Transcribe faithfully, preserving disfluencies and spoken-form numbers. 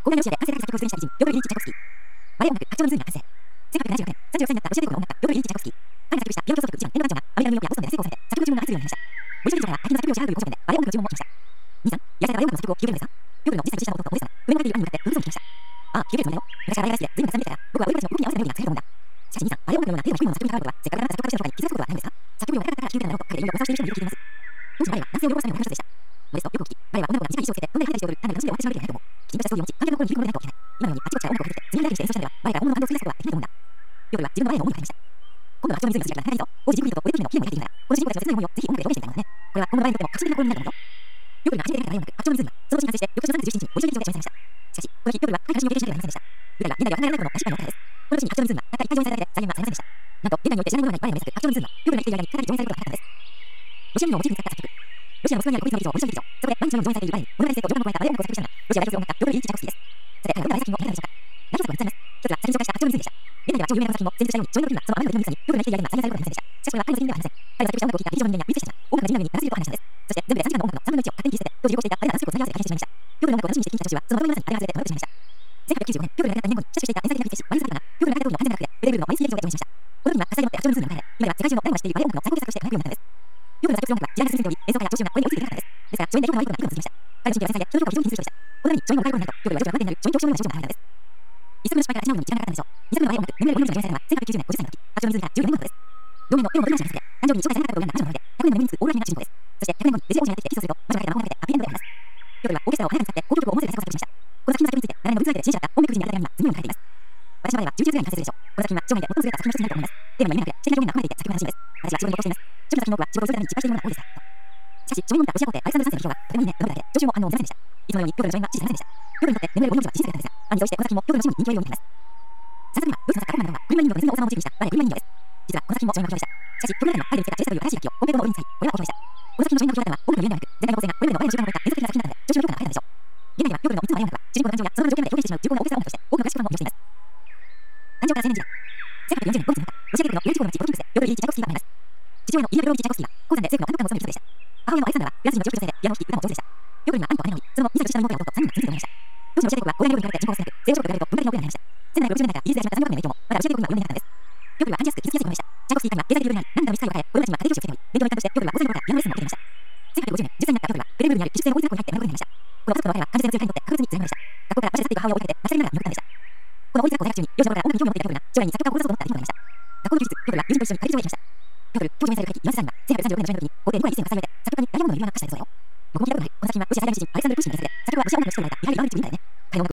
公開のロシアで反政府作曲を出演した偉人、ピョートル・イリーチ・チャイコフスキー。バレエ音楽、白鳥のムズンが完成。せんはっぴゃくななじゅうろくねん、さんじゅうろくさいになったロシア帝国の音楽家、ピョートル・イリーチ・チャイコフスキー。彼が作曲したピアノ協奏曲いちばん、エンドバージョンがアメリカ・ニューヨークやボストンで大成功を収めて、作曲の注文が相次ぐようになりました。ボリショビリゾーから秋の作曲を注文を申し込んで、バレエ音楽の注文を申しました。にさん、やらせたバレエ音楽の作曲を聞いてくれるのですか？ピョートルの実際に実施したのこととオデッサの、プロデューサーの弟とオデッサの、上の方でいる兄に向かって風俗に来ました。ああ、聞いてくれるつもりだよ。昔からバレエが好きで、随分たくさん見てたから、僕は俺たちの動きに合わせたメロディーが使えると思うんだ。しかしにさん、バレエ音楽のようなテーマ低いものの作曲に関わることは、せっかくあなたが作曲家としての他に気づくことはないのですか？作曲料が高かったから聞いてくれたんだろうと、陰でいろいろ噂をしている人もいると聞いています。当時のバレエは男性を両方しための他の一つでした。モデスト、よくお聞き。バレエは女の子が短い衣装をつけて、飛んだり跳ねたりして踊る、単なる楽しんで終わってしまうべきではないと思う。きちんとした装備を持ち、観客の心に響くものでないといけない。今のようにあちこちから音楽を出てきて、積み上げたりして演奏したのでは、バレエが本物の感動を作り出すことはできないと思うんだ。ピョートルは自分のバレエの思いを語りました。今度は白鳥の水に筋が長いぞ。王子ジグリッドとオレクリのキーもやっているから、この主人公たちの切ない思いをぜひ音楽で表現してみたいものだね。これは今後のバレエにとっても革新的な試みになると思うよ。ピョートルが初めて描いたバレエ音楽、白鳥の湖は、その年に完成して、翌年のさんがつじゅうしちにちに、オリジナル劇場で上演されました。しかし、この日、ピョートルは深い悲しみを経験しなければなりませんでした。舞台は現代では考えられないほどの大失敗のオペラです。この年に白鳥の湖は、たったいっかい上演されただけで、再現はされませんでした。なんと、現代において知らないようなバレエの名作、白鳥の湖は、ピョートルが生きている間に再び上演されることがなかったのです。ロシア民をモチーフに使った作曲。ロシアのモスクワにある国立の劇場、ボリショビ劇場。そこで毎日のように上演されているバレエに、物語性と情感を加えたバレエ音楽を作曲したのが、ロシア代表音楽家、ピョートル・イリーチ・チャイコフスキーです。さて、彼はどんな大作品を描いたのでしょうか。代表作はみっつあります。ひとつは先に紹介した白鳥の湖でした。現代では超有名な作品も先日したように、初演の時にはその雨の時のミスに、ピョートルが生きている間には再現されることがありませんでした。しかしこれは彼の責任ではありません。彼が作曲した音楽を聴いた劇場の人間や美術者たちは、音楽が人類にならすぎると判断したのです。そして全部でさんじかんの音楽のさんぶんのいちを勝手に切り捨てて、当時流行していたバレエなな作曲をつなぎ合わせて完成してしまいました。ピョートルの音楽を楽しみにして聴いた人たちは、そのまとめのなさにあれが外れて迷ってしまいました。せんはっぴゃくきゅうじゅうごねん、ピョートルが亡くなったにねんごに、親しくしていた天才的な美術師、ワインスバルガーが、ピョートルが描いた通りの完全な楽譜で、ベレーブルのワインスキー劇場で上演しました。この時には火災によって白鳥の湖が流れ、今では世界中の誰もが知っているバレエ音楽の最高傑作として輝くようになったのです。ピョートルが作曲する音楽は時代が進んでおり、演奏家や聴衆がこれに追いついていなかったのです。ですから、上演で評価の悪いことがいくつも続きました。彼の神経は繊細で、人の評価を非常に気にする人でした。このように上演の若い頃になると、ピョートルは女子が不安定になる、上演恐怖症のような症状が現れたのです。一作の失敗から失うのに時間がかかったんでしょう。二作目のバレエ音楽、眠れる森の上演されたのはせんはっぴゃくきゅうじゅうねん、ごじゅっさいの時、白鳥の湖からじゅうよねんごのことです。同年の世のどんな話がなくて、誕生日に紹介されなかったことを選んだ魔女のもので、ひゃくねんの夢につくオーロラになった主人公です。そしてひゃくねんごにレジオ王子がやってきてキスをすると、魔女が書いた魔法をかけてハッピーエンドであります。ピョートルはオーケストラを華やかに使って交響曲を思わせる大作を作曲しました。この作品の作曲について、長年の仏像で支持者だった音楽人にある間には次のように書いています。私のバレエはじゅうきゅうせいぐらいに完成するでしょう。この作品は生涯で最も優れた作品の一つになると思います。テーマに夢なくて、知的な表現が含まれていて作曲が楽しいです。私は仕事に没頭しています。初期の作品の多くは仕事をするために失敗しているものが多いです。しかし、初演を見たロシア皇帝アレクサンドルさん世の評はとてもいいねと述べただけ、聴衆も反応を見せませんでした。いつものようにピョートルの初演は支持されませんでした。ピョートルにとって眠れる森の王子は支持されたんですが、暗にそうしてこの作品もピョートルの死に人気を得るようになります。さん作目はドイツの作家ローマンのグリマン人形のネズミの王様をモチーフにしたバレエグリマン人形です。実はこの作品も初演が好評でした。しかし、ピョートルのパイで見つけたチェスターという新しい楽器をコンペイトのオールに使い、これは好評でした。この作品の初演が好評だったのは音楽のゆえんではなく、全体の構成がこれまでのバレエの習慣を超えた変則的な作品だったので、聴衆の評価が高いのでしょう。現代ではピョートルのみっつのバレエ音楽は、主人公の誕生やその場の条件まで表現してしまう重厚なオーケストラ音楽として、多くのクラシックファンも利用しています。誕生から青年時代。せんはっぴゃくよんじゅうねんごがつむいか、ロシア帝国の有力地方の町ポトキンスで、ピョートル・イリーチ・チャイコフスキーが生まれます。父親のイリア・ペロビッチ・チャイコフスキーは、鉱山で政府の幹部官の務める人でした。母親のアレクサンダーは、フランス人の常識女性で、ピアノを弾き、歌も上手でした。ピョートルには兄と姉がおり、その後、にさい年下の妹や弟さんにんが次に生まれました。当時のロシア帝国は、広大な領土に比べて人口が少なく、西欧諸国と比べると文化的なオペラになりました。せんななひゃくろくじゅうねん代からイギリスで始まった産業革命の影響も、まだロシア帝国には及んでいなかったのです。ピョートルは感じやすく傷つきやすい子でした。チャイコフスキーには経済的になり、何かのミスを変え、子供たちには家庭教師をつけており、勉強の一環としてピョートルは高専の頃からピアノレッスンを受けていました。せんはっぴゃくごじゅうねん、じゅっさいになったピョートルは、ベレーブルにある技術性の法律学校に入って学部になりました。この家族の別れは感受性の強い彼にとって確実に辛いものでした。学校から馬車で去っていく母親を追いかけて、泣き叫びながら見送ったのでした。この法律学校在学中に、幼児の頃から音楽に興味を持っていたピョートルが、将来に作曲家を志そうと思った出来事がありました。学校の休日、ピョートルは友人と一緒に会議場へ行きました。ピョートル、当時上演される会議、岩瀬さんには、せんはっぴゃくさんじゅうろくねんの初演の時に、皇帝ニコライ一世が重ねて、作曲家にダイヤモンドの指輪が課したそうだよ。僕も聞いたことない。この作品はロシア最大の詩人、アレクサンドル・プーチンに見せて、作曲はロシア音楽の人と言われた、やはり今まで一応いいんだよね。